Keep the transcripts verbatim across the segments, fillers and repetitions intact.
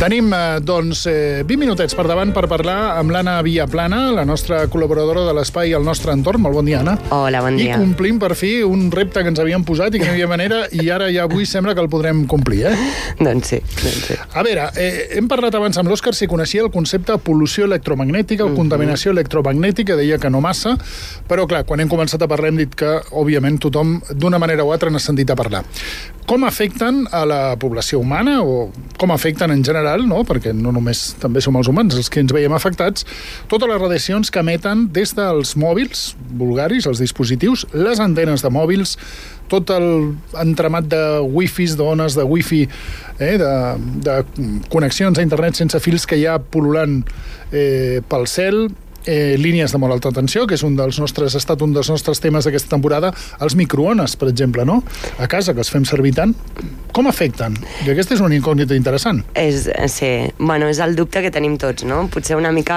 Tenim, eh, doncs, eh, vint minutets per davant per parlar amb l'Anna Viaplana, la nostra col·laboradora de l'Espai al nostre entorn. Molt bon dia, Anna. Hola, bon dia. I complim, per fi, un repte que ens havíem posat i que no hi havia manera, i ara ja avui sembla que el podrem complir, eh? Doncs sí, doncs sí. A veure, eh, hem parlat abans amb l'Òscar si coneixia el concepte pol·lució electromagnètica o mm-hmm. contaminació electromagnètica, deia que no massa, però clar, quan hem començat a parlar hem dit que, òbviament, tothom d'una manera o altra n'ha sentit a parlar. Com afecten a la població humana o com afecten en general, no? Perquè no només també som els humans els que ens veiem afectats, totes les radiacions que emeten des dels mòbils vulgaris, els dispositius, les antenes de mòbils, tot el entramat de wifis, d'ones de wifi, eh, de, de connexions a internet sense fils que hi ha pol·lulant eh, pel cel, Eh, línies de molt alta tensió, que és un dels nostres, ha estat un dels nostres temes d'aquesta temporada, els microones, per exemple, no? A casa, que els fem servir tant. Com afecten? I aquesta és una incògnita interessant. És, sí, bueno, és el dubte que tenim tots, no? Potser una mica...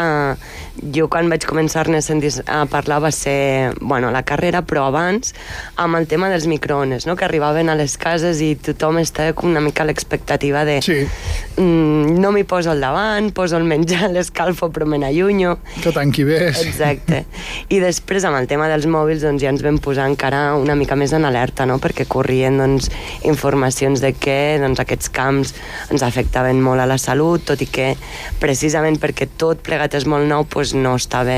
Jo quan vaig començar-ne a sentir a parlar va ser, bueno, la carrera, però abans, amb el tema dels microones, no? Que arribaven a les cases i tothom estava com una mica a l'expectativa de... Sí. Mm, no m'hi poso al davant, poso el menjar, l'escalfo, però me n'allunyo. Que tanqui bé. Exacte. I després, amb el tema dels mòbils, doncs ja ens vam posar encara una mica més en alerta, no? Perquè corrien, doncs, informacions de que, doncs, aquests camps ens afectaven molt a la salut, tot i que, precisament perquè tot plegat és molt nou, doncs no estava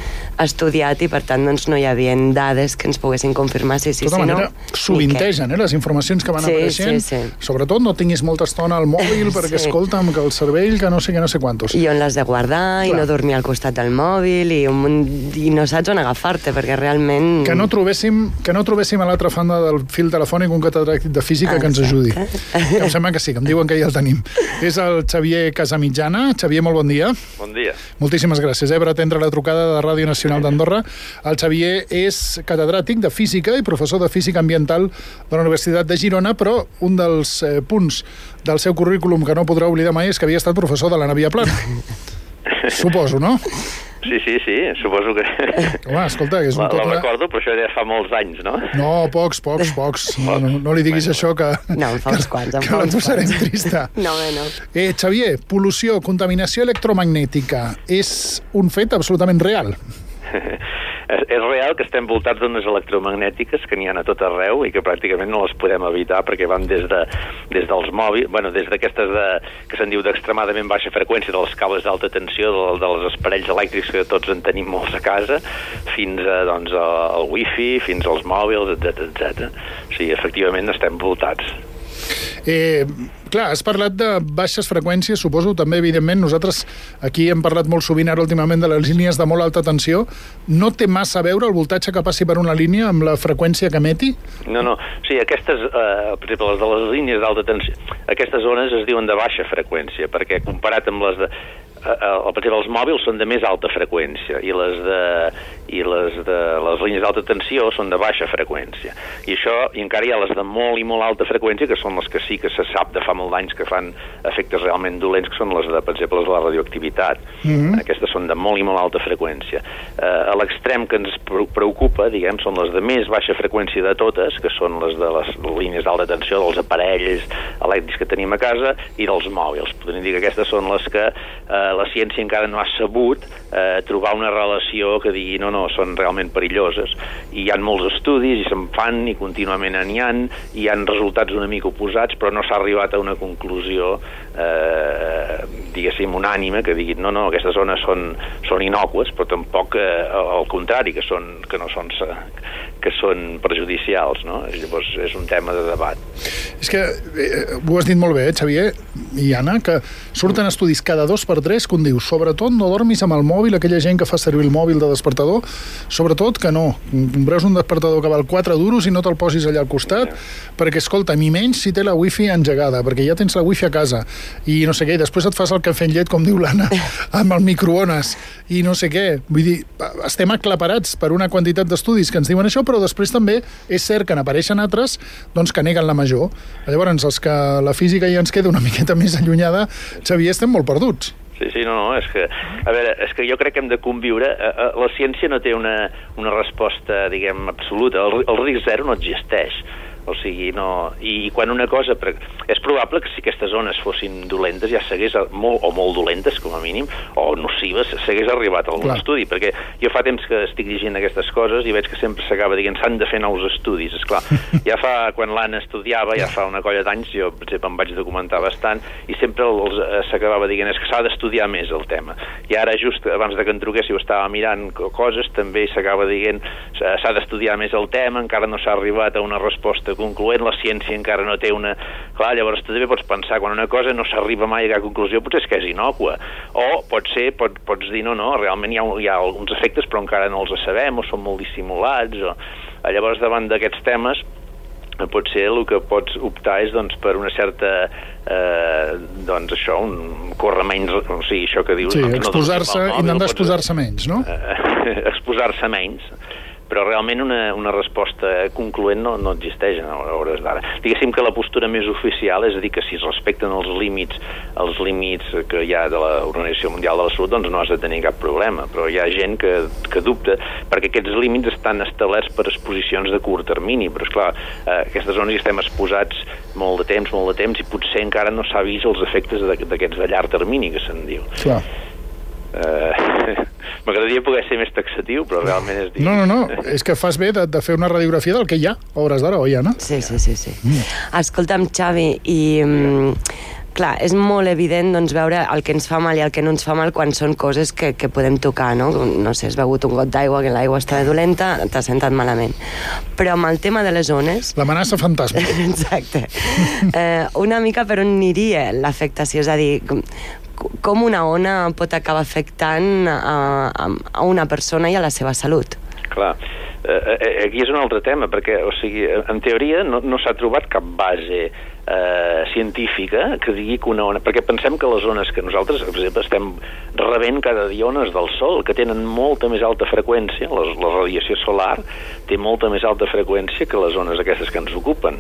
estudiat i, per tant, doncs, no hi havia dades que ens poguessin confirmar si sí, de tota si manera, no. Sovintegen, eh, les informacions que van sí, apareixent. Sí, sí. Sobretot no tinguis molta estona al mòbil perquè, sí. escolta'm, que el cervell, que no sé què, no sé quantos. I on l'has de guardar, clar. I no dormir al costat del mòbil, i, un, i no saps on agafar-te, perquè realment... Que no trobéssim, que no trobéssim a l'altra banda del fil telefònic un catedràtic de física. Exacte. Que ens ajudi. Que em sembla que sí, que em diuen que ja el tenim. És el Xavier Casamitjana. Xavier, molt bon dia. Bon dia. Moltíssimes gràcies eh, per atendre la trucada de Ràdio Nacional d'Andorra. El Xavier és catedràtic de física i professor de física ambiental de la Universitat de Girona, però un dels eh, punts del seu currículum que no podrà oblidar mai és que havia estat professor de l'Anna Viaplana. Suposo, no? Sí, sí, sí, suposo que... Home, escolta, que és un la, tot... La recordo, però això ja fa molts anys, no? No, pocs, pocs, pocs. No, no, no li diguis bueno, això, que... No, en fa uns quants, en fa uns quants. Que la posarem trista. No, no. Eh, Xavier, pol·lució, contaminació electromagnètica, és un fet absolutament real? És, és real que estem voltats d'ones electromagnètiques que n'hi ha a tot arreu i que pràcticament no les podem evitar perquè van des, de, des dels mòbils, bueno, des d'aquestes de, que se'n diu d'extremadament baixa freqüència, dels cables d'alta tensió, de, dels aparells elèctrics que tots en tenim molts a casa, fins a, doncs, al wifi, fins als mòbils, etcètera, etcètera. O sigui, efectivament estem voltats. Eh, clar, has parlat de baixes freqüències, suposo, també, evidentment, nosaltres aquí hem parlat molt sovint ara últimament de les línies de molt alta tensió. No té massa a veure el voltatge que passi per una línia amb la freqüència que emeti? No, no. Sí, aquestes, eh, per exemple, les de les línies d'alta tensió, aquestes ones es diuen de baixa freqüència, perquè comparat amb les de... Eh, eh, per exemple, els mòbils són de més alta freqüència i les de, i les de les línies d'alta tensió són de baixa freqüència. I això, i encara hi ha les de molt i molt alta freqüència, que són les que sí que se sap de fa molt d'anys que fan efectes realment dolents, que són les de, per exemple, les de la radioactivitat. Mm-hmm. Aquestes són de molt i molt alta freqüència. Eh, a l'extrem que ens preocupa, diguem, són les de més baixa freqüència de totes, que són les de les línies d'alta tensió, dels aparells elèctrics que tenim a casa i dels mòbils. Podríem dir que aquestes són les que eh, la ciència encara no ha sabut eh, trobar una relació que digui no, no, són realment perilloses. I hi ha molts estudis i se'n fan i contínuament n'hi ha, i hi ha resultats una mica oposats, però no s'ha arribat a una conclusió eh, diguéssim unànime que digui no, no, aquestes zones són, són innocues, però tampoc eh, al contrari, que, són, que no són que són perjudicials, no? Llavors és un tema de debat. És que eh, ho has dit molt bé, eh, Xavier i Anna, que surten estudis cada dos per tres que un diu, sobretot no dormis amb el mòbil, aquella gent que fa servir el mòbil de despertador, sobretot que no, compreus un despertador que val quatre duros i no te'l posis allà al costat, sí. Perquè, escolta, ni menys si té la wifi engegada, perquè ja tens la wifi a casa, i no sé què, i després et fas el cafè en llet, com diu l'Anna, amb el microones, i no sé què. Vull dir, estem aclaparats per una quantitat d'estudis que ens diuen això, però després també és cert que n'apareixen altres doncs, que neguen la major. Llavors, els que la física ja ens queda una miqueta més allunyada, Xavier, estem molt perduts. Sí, sí, no, no, és que, a veure, és que jo crec que hem de conviure. La ciència no té una, una resposta, diguem, absoluta. El, el risc zero no existeix. O sigui, no... I quan una cosa... És probable que si aquestes zones fossin dolentes ja s'hagués, molt, o molt dolentes, com a mínim, o nocives, s'hagués arribat a algun Clar. estudi, perquè jo fa temps que estic llegint aquestes coses i veig que sempre s'acaba dient s'han de fer nous estudis. Esclar, ja fa... Quan l'Anna estudiava, ja fa una colla d'anys, jo, per exemple, em vaig documentar bastant, i sempre s'acabava dient és que s'ha d'estudiar més el tema. I ara, just abans de que en truquéssiu, estava mirant coses, també s'acaba dient s'ha d'estudiar més el tema, encara no s'ha arribat a una resposta concloent, la ciència encara no té una... Clar, llavors tu també pots pensar, quan una cosa no s'arriba mai a cap conclusió, potser és que és innòcua. O pot ser, pot, pots dir, no, no, realment hi ha, hi ha alguns efectes però encara no els sabem, o són molt dissimulats, o... Llavors, davant d'aquests temes, potser el que pots optar és doncs, per una certa eh, doncs això, un córrer menys, o sigui, això que dius... Sí, exposar-se, no, intentar exposar-se menys, no? Eh, exposar-se menys, però realment una, una resposta concloent no, no existeix a hores d'ara. Diguéssim que la postura més oficial és a dir que si es respecten els límits els límits que hi ha de l'Organització Mundial de la Salut, doncs no has de tenir cap problema, però hi ha gent que, que dubta perquè aquests límits estan establerts per exposicions de curt termini, però esclar, eh, aquestes zones hi estem exposats molt de temps, molt de temps, i potser encara no s'ha vist els efectes d'aquests de llarg termini, que se'n diu. Clar. Uh, M'agradaria poder ser més taxatiu, però realment és... No, no, no, és que fas bé de, de fer una radiografia del que hi ha, a hores d'ara, oi, Anna? Sí, sí, sí, sí. Mm. Escolta'm, Xavi, i... Mm, clar, és molt evident doncs, veure el que ens fa mal i el que no ens fa mal quan són coses que, que podem tocar, no? No sé, has begut un got d'aigua, que l'aigua està dolenta, t'has sentat malament. Però amb el tema de les ones... L'amenaça fantasma. Exacte. Eh, una mica per on aniria l'afectació, és a dir... com una ona pot acabar afectant a, a una persona i a la seva salut. Clar, eh, aquí és un altre tema, perquè, o sigui, en teoria no, no s'ha trobat cap base eh, científica que digui que una ona... Perquè pensem que les ones que nosaltres, per exemple, estem rebent cada dia ones del sol, que tenen molta més alta freqüència, la, la radiació solar té molta més alta freqüència que les ones aquestes que ens ocupen,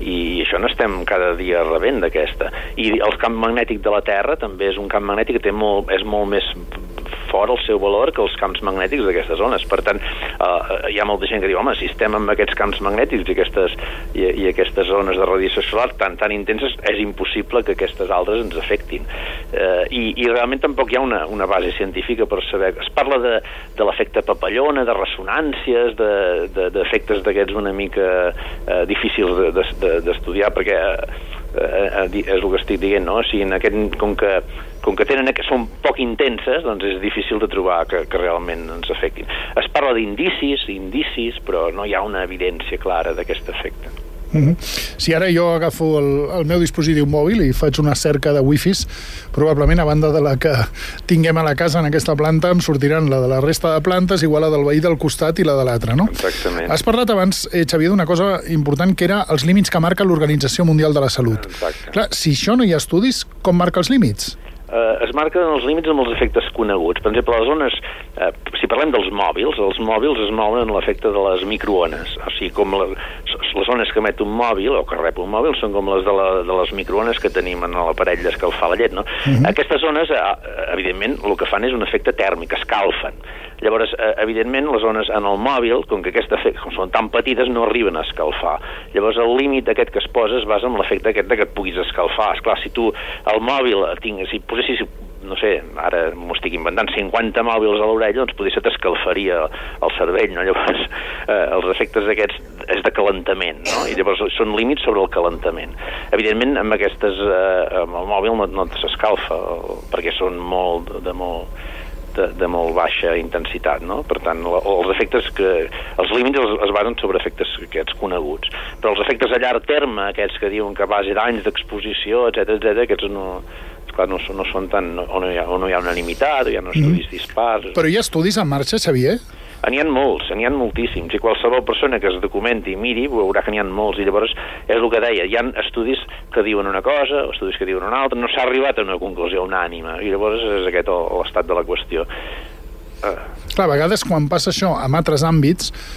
i això no estem cada dia rebent d'aquesta. I el camp magnètic de la Terra també és un camp magnètic que té molt, és molt més fort el seu valor que els camps magnètics d'aquestes zones. Per tant, eh, hi ha molta gent que diu, home, si estem amb aquests camps magnètics i aquestes, i, i aquestes zones de radiació solar tan, tan intenses, és impossible que aquestes altres ens afectin. Eh, i, I realment tampoc hi ha una, una base científica per saber... Es parla de, de l'efecte papallona, de ressonàncies, d'efectes de, de, d'aquests una mica eh, difícils d'estudiar, de, de, perquè eh, eh, és el que estic dient, no? O sigui, en aquest, com que com que tenen que són poc intenses, doncs és difícil de trobar que, que realment ens afectin. Es parla d'indicis, indicis, però no hi ha una evidència clara d'aquest efecte. Uh-huh. Si ara jo agafo el, el meu dispositiu mòbil i faig una cerca de wifis, probablement a banda de la que tinguem a la casa en aquesta planta em sortiran la de la resta de plantes, igual la del veí del costat i la de l'altre, no? Exactament. Has parlat abans, eh, Xavier, d'una cosa important que era els límits que marca l'Organització Mundial de la Salut. Exacte. Clar, si això no hi ha estudis, com marca els límits? Uh, es marquen els límits amb els efectes coneguts. Per exemple, les ones, uh, si parlem dels mòbils, els mòbils es mouen en l'efecte de les microones. O sigui, com la, les ones que emet un mòbil o que rep un mòbil són com les de, la, de les microones que tenim en l'aparell d'escalfar la llet, no? Uh-huh. Aquestes ones, uh, evidentment, el que fan és un efecte tèrmic, escalfen. Llavors, eh, evidentment, les ones en el mòbil, com que aquesta com són tan petites, no arriben a escalfar. Llavors, el límit aquest que es posa es basa en l'efecte aquest de que et puguis escalfar. Esclar, si tu el mòbil, tinc, si posessis, no sé, ara m'ho estic inventant, cinquanta mòbils a l'orella, doncs potser se t'escalfaria el cervell, no? Llavors, eh, els efectes d'aquests és de calentament, no? I llavors són límits sobre el calentament. Evidentment, amb aquestes, eh, amb el mòbil no, no s'escalfa, perquè són molt, de molt... De, de molt baixa intensitat, no? Per tant, la, els efectes que... Els límits es, es basen sobre efectes aquests coneguts. Però els efectes a llarg terme, aquests que diuen que a base d'anys d'exposició, etcètera, etcètera, aquests no... Esclar, no, no són tan... O no hi ha, o no hi ha unanimitat, o hi ha estudis mm. dispars... Però hi ha estudis en marxa, Xavier? N'hi ha molts, n'hi ha moltíssims, i qualsevol persona que es documenti i miri veurà que n'hi ha molts, i llavors és el que deia, hi ha estudis que diuen una cosa, estudis que diuen una altra, no s'ha arribat a una conclusió unànime, i llavors és aquest l'estat de la qüestió. Uh. Clar, a vegades quan passa això en altres àmbits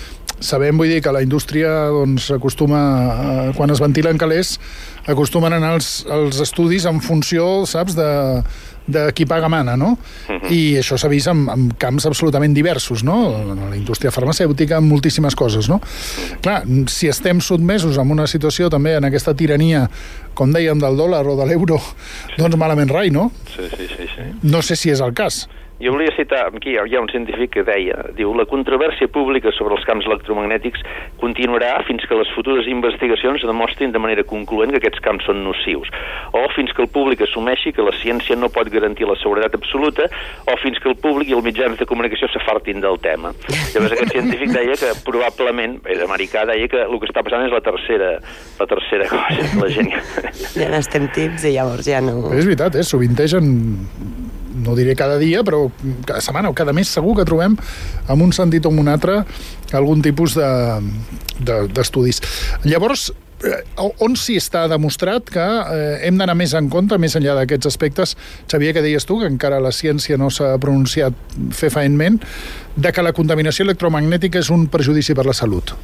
sabem, vull dir, que la indústria doncs, acostuma, eh, quan es ventilen calés, acostumen a anar als, als estudis en funció, saps, de, de qui paga mana, no? Uh-huh. I això s'ha vist en, en camps absolutament diversos, no? En la indústria farmacèutica, en moltíssimes coses, no? Clar, si estem sotmesos en una situació també en aquesta tirania, com dèiem, del dòlar o de l'euro, doncs malament rai, no? Sí, sí, sí, sí. No sé si és el cas. Jo volia citar, aquí hi ha un científic que deia, diu, la controvèrsia pública sobre els camps electromagnètics continuarà fins que les futures investigacions demostrin de manera concloent que aquests camps són nocius, o fins que el públic assumeixi que la ciència no pot garantir la seguretat absoluta, o fins que el públic i els mitjans de comunicació s'afartin del tema. Llavors aquest científic deia que probablement, és americà, deia que el que està passant és la tercera, la tercera cosa, la gent... Ja n'estem tips i llavors ja no... És veritat, eh? Sovintegen, no diré cada dia, però cada setmana o cada mes segur que trobem en un sentit o en un altre algun tipus de, de, d'estudis. Llavors, on s'hi està demostrat que eh, hem d'anar més en compte, més enllà d'aquests aspectes, Xavier, que deies tu, que encara la ciència no s'ha pronunciat fefaentment, de que la contaminació electromagnètica és un perjudici per la salut?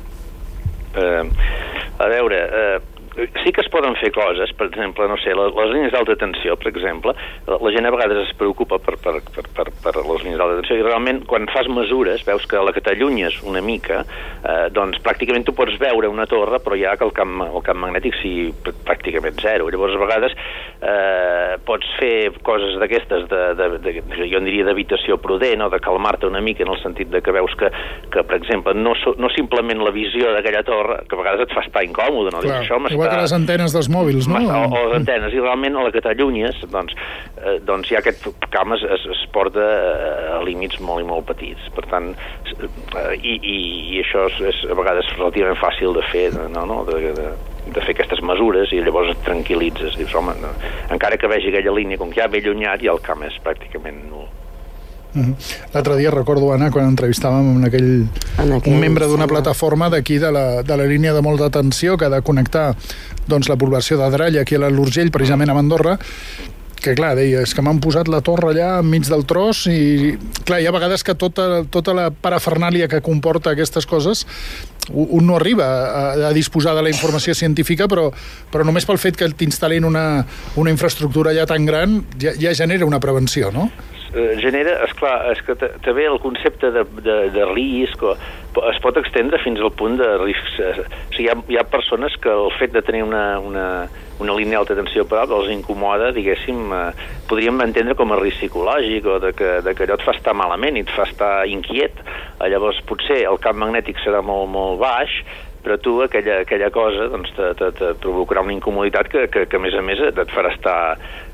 Eh, a veure... Eh... Sí que es poden fer coses, per exemple, no sé, les, les línies d'alta tensió, per exemple, la, la gent a vegades es preocupa per, per, per, per, per les línies d'alta tensió i realment quan fas mesures veus que a la que t'allunyes una mica, eh, doncs pràcticament tu pots veure una torre però ja que el camp, el camp magnètic sigui pràcticament zero. Llavors a vegades eh, pots fer coses d'aquestes, de, de, de, de, jo en diria d'habitació prudent o de calmar-te una mica en el sentit de que veus que, que per exemple, no, no simplement la visió d'aquella torre, que a vegades et fa estar incòmode, no? Clar, Dius, això igual que les antenes dels mòbils, no? O, o les antenes, i realment a la que t'allunyes, doncs, eh, doncs ja aquest camp es, es, es porta a límits molt i molt petits. Per tant, eh, i, i, i això és, és a vegades relativament fàcil de fer, no? no? De, de, de fer aquestes mesures, i llavors et tranquil·litzes. Dius, home, no, encara que vegi aquella línia, com que ja ve allunyat, i el camp és pràcticament nul. Uh-huh. L'altre dia recordo, Anna, quan entrevistàvem amb aquell, aquell un membre d'una plataforma d'aquí de la, de la línia de molta tensió que ha de connectar doncs, la població de Dralla aquí a l'Urgell, precisament a Andorra, que clar, deia, és que m'han posat la torre allà enmig del tros i clar, hi ha vegades que tota, tota la parafernàlia que comporta aquestes coses un no arriba a, a disposar de la informació científica, però, però només pel fet que t'instal·lin una, una infraestructura allà tan gran ja, ja genera una prevenció, no? Genera, esclar, és que també el concepte de, de, de risc o, es pot extendre fins al punt de risc. O sigui, hi ha, hi ha persones que el fet de tenir una, una, una línia d'alta tensió per alt els incomoda, diguéssim, eh, podríem entendre com a risc psicològic o de que, de que allò et fa estar malament i et fa estar inquiet. Llavors, potser el camp magnètic serà molt, molt baix, però tu aquella, aquella cosa doncs, te, te, te provocarà una incomoditat que, que, que a més a més et farà estar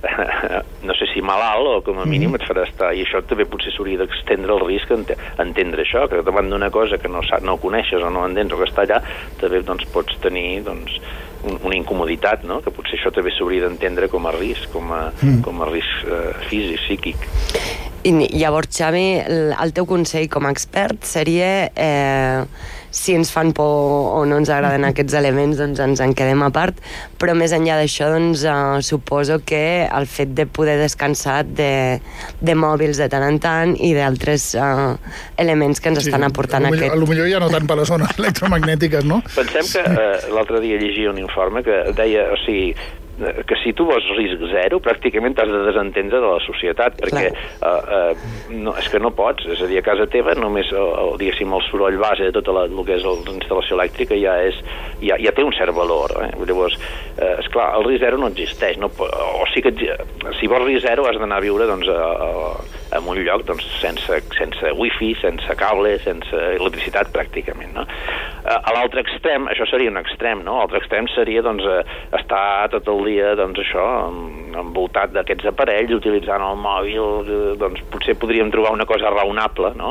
no sé si malalt o com a mínim et farà estar, i això també potser s'hauria d'extendre el risc a entendre això, que davant d'una cosa que no, no coneixes o no entens o que està allà, també doncs, pots tenir doncs, un, una incomoditat, no? Que potser això també s'hauria d'entendre com a risc, com a, mm. com a risc eh, físic, psíquic. I llavors, Xavi, el teu consell com a expert seria eh, si ens fan por o no ens agraden aquests elements, doncs ens en quedem a part, però més enllà d'això, doncs eh, suposo que el fet de poder descansar de, de mòbils de tant en tant i d'altres eh, elements que ens sí, estan aportant aquest... A lo millor ja no tant per les zones electromagnètiques, no? Pensem que eh, l'altre dia llegia un informe que deia, o sigui, que si tu vols risc zero, pràcticament t'has de desentendre de la societat, perquè uh, uh, no, és que no pots, és a dir, a casa teva només, el, el, diguéssim, el soroll base de tota la, el que és la instal·lació elèctrica ja, és, ja, ja té un cert valor, eh? Llavors, uh, esclar, el risc zero no existeix, no, o sí que si vols risc zero has d'anar a viure doncs, a, a, en un lloc doncs, sense, sense wifi, sense cable, sense electricitat pràcticament, no? Uh, a l'altre extrem, això seria un extrem, no? L'altre extrem seria doncs, uh, estar tot el dia, doncs això, envoltat d'aquests aparells, utilitzant el mòbil, doncs potser podríem trobar una cosa raonable, no?,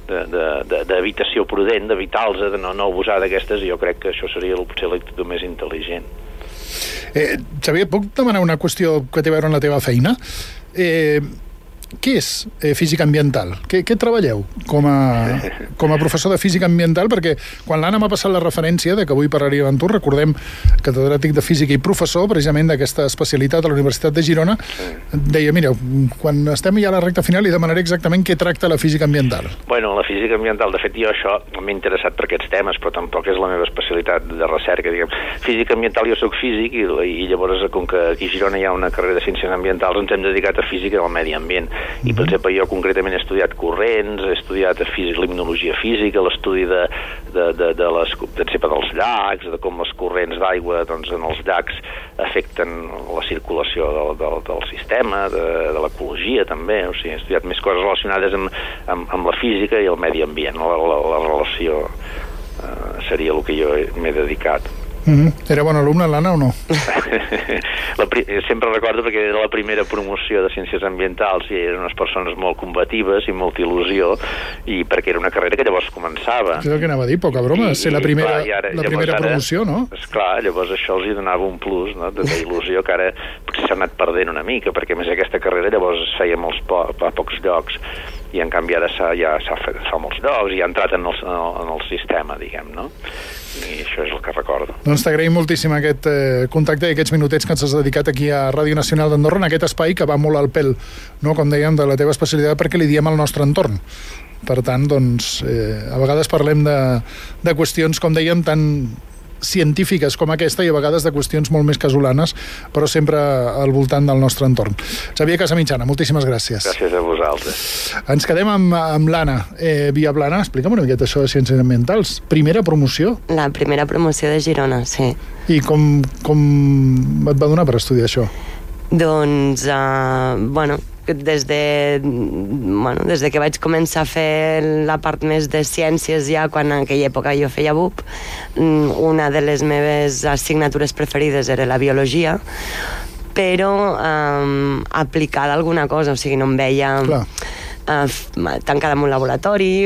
d'habitació prudent, d'evitar-los, de no, no abusar d'aquestes, i jo crec que això seria potser l'actitud més intel·ligent. Eh, Xavier, puc demanar una qüestió que té a veure amb la teva feina? Eh, què és eh, física ambiental? Què, què treballeu com a, com a professor de física ambiental? Perquè quan l'Anna m'ha passat la referència de que avui parlaria amb tu, recordem, catedràtic de física i professor precisament d'aquesta especialitat a la Universitat de Girona, deia, mira, quan estem ja a la recta final li demanaré exactament què tracta la física ambiental. Bueno, la física ambiental, de fet, jo això m'he interessat per aquests temes, però tampoc és la meva especialitat de recerca, diguem. Física ambiental, jo soc físic i, i llavors, com que aquí a Girona hi ha una carrera de ciències ambientals, ens hem dedicat a física del medi ambient. I, per exemple, jo concretament he estudiat corrents, he estudiat física, limnologia física, l'estudi de, de, de, de les, de, dels llacs, de com les corrents d'aigua doncs, en els llacs afecten la circulació del, del, del sistema, de, de l'ecologia també, o sigui, he estudiat més coses relacionades amb, amb, amb la física i el medi ambient, la, la, la relació eh, seria el que jo m'he dedicat. Mm-hmm. Era bon alumne, l'Anna, o no? la pri sempre recordo perquè era la primera promoció de Ciències Ambientals i eren unes persones molt combatives i molta il·lusió, i perquè era una carrera que llavors començava. És el que anava a dir, poca broma, I, ser la primera, clar, ara, la primera ara, promoció, no? Esclar, llavors això els hi donava un plus, no?, d'il·lusió que ara potser s'ha anat perdent una mica, perquè més aquesta carrera llavors es feia molts po a pocs llocs, i en canvi ara ja s'ha fet fa molts llocs i ha entrat en el, en el sistema, diguem, no? I això és el que recordo. Doncs t'agraïm moltíssim aquest eh, contacte i aquests minutets que ens has dedicat aquí a Ràdio Nacional d'Andorra, en aquest espai que va molt al pèl, no?, com dèiem, de la teva especialitat, perquè li diem al nostre entorn. Per tant, doncs, eh, a vegades parlem de, de qüestions, com dèiem, tan científiques com aquesta i a vegades de qüestions molt més casolanes, però sempre al voltant del nostre entorn. Xavier Casamitjana, moltíssimes gràcies. Gràcies a vosaltres. Ens quedem amb, amb l'Anna. Eh, Via Plana, explica'm una miqueta això de ciències ambientals. Primera promoció? La primera promoció de Girona, sí. I com, com et va donar per estudiar això? Doncs, uh, bueno, des de, bueno, des de que vaig començar a fer la part més de ciències ja, quan en aquella època jo feia B U P, una de les meves assignatures preferides era la biologia, però um, aplicada a alguna cosa, o sigui, no em veia uh, tancada en un laboratori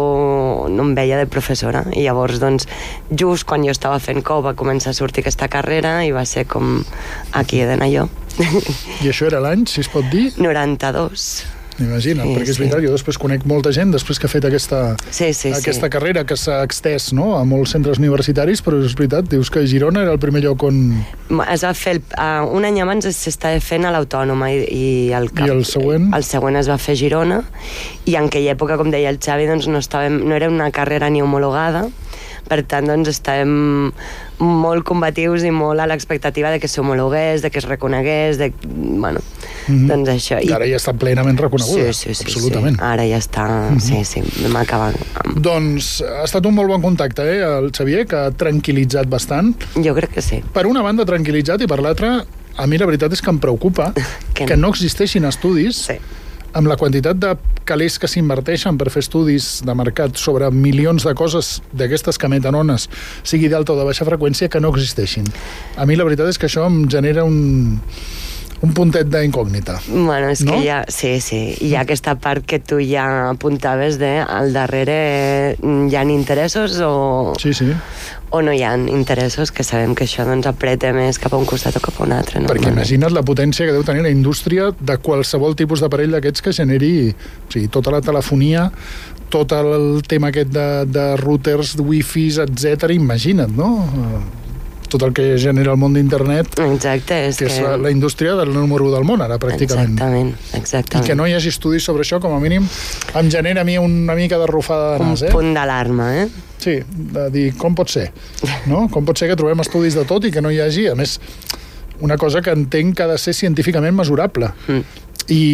o no em veia de professora, i llavors doncs just quan jo estava fent cou va començar a sortir aquesta carrera i va ser com aquí he d'anar jo. I això era l'any, si es pot dir? noranta-dos. Imagina't, sí, perquè és sí. veritat, jo després conec molta gent després que ha fet aquesta, sí, sí, aquesta sí. carrera que s'ha extès, no?, a molts centres universitaris, però és veritat, dius que Girona era el primer lloc on... Es va fer, el, uh, un any abans s'estava fent a l'Autònoma i, i, el cap, I el següent? El següent es va fer a Girona, i en aquella època, com deia el Xavi, doncs no, estàvem, no era una carrera ni homologada, per tant, doncs, estàvem molt combatius i molt a l'expectativa de que s'homologués, de que es reconegués, de... bueno, mm-hmm. doncs això. I ara ja està plenament reconeguda, sí, sí, sí, absolutament. Sí. Ara ja està, mm-hmm. sí, sí, vam acabar. Amb... Doncs ha estat un molt bon contacte, eh, el Xavier, que ha tranquil·litzat bastant. Jo crec que sí. Per una banda tranquil·litzat i per l'altra, a mi la veritat és que em preocupa que, que no. no existeixin estudis sí. amb la quantitat de calés que s'inverteixen per fer estudis de mercat sobre milions de coses d'aquestes que emeten ones, sigui d'alta o de baixa freqüència, que no existeixin. A mi la veritat és que això em genera un... un puntet d'incògnita. Bueno, és no? que hi ha, sí, sí, hi ha aquesta part que tu ja apuntaves de al darrere hi ha interessos o, sí, sí. o no hi ha interessos, que sabem que això doncs apreta més cap a un costat o cap a un altre. No? Perquè imagina't la potència que deu tenir la indústria de qualsevol tipus d'aparell d'aquests que generi, o sigui, tota la telefonia, tot el tema aquest de, de routers, wifis, etcètera. Imagina't, no? Tot el que genera el món d'internet. Exacte, és que... que és la, la indústria del número un del món, ara, pràcticament. Exactament, exactament. I que no hi hagi estudis sobre això, com a mínim, em genera a mi una mica de rufada de nas, eh? Un punt d'alarma, eh? Sí, de dir, com pot ser? No? Com pot ser que trobem estudis de tot i que no hi hagi, a més, una cosa que entenc que ha de ser científicament mesurable. Mm. I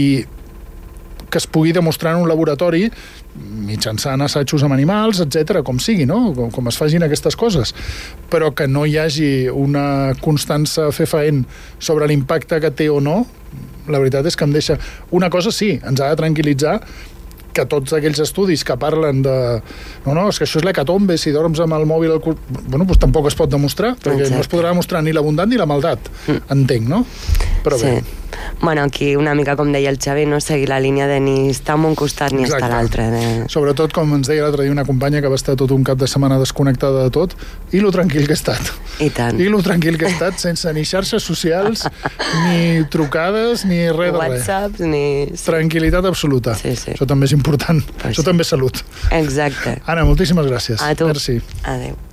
que es pugui demostrar en un laboratori mitjançant assajos amb animals, etcètera, com sigui, no? Com, com es facin aquestes coses. Però que no hi hagi una constança fefaent sobre l'impacte que té o no, la veritat és que em deixa... Una cosa sí, ens ha de tranquil·litzar que tots aquells estudis que parlen de... No, no, és que això és l'hecatombe, si dorms amb el mòbil... Al... Bueno, doncs tampoc es pot demostrar, perquè Exacte. no es podrà demostrar ni la bondat ni la maldat, mm. entenc, no? Però bé. Sí. Bueno, aquí una mica, com deia el Xavi, no seguir la línia de ni estar en un costat ni Exacte. estar a l'altre. De... Sobretot, com ens deia l'altre dia una companya que va estar tot un cap de setmana desconnectada de tot, i lo tranquil que he estat. I tant. I lo tranquil que he estat, sense ni xarxes socials, ni trucades, ni res de res. Whatsapps, ni... Tranquil·litat absoluta. Sí, sí. Això també és important. Pues Això sí. també és salut. Exacte. Anna, moltíssimes gràcies. A tu. Merci. Adéu.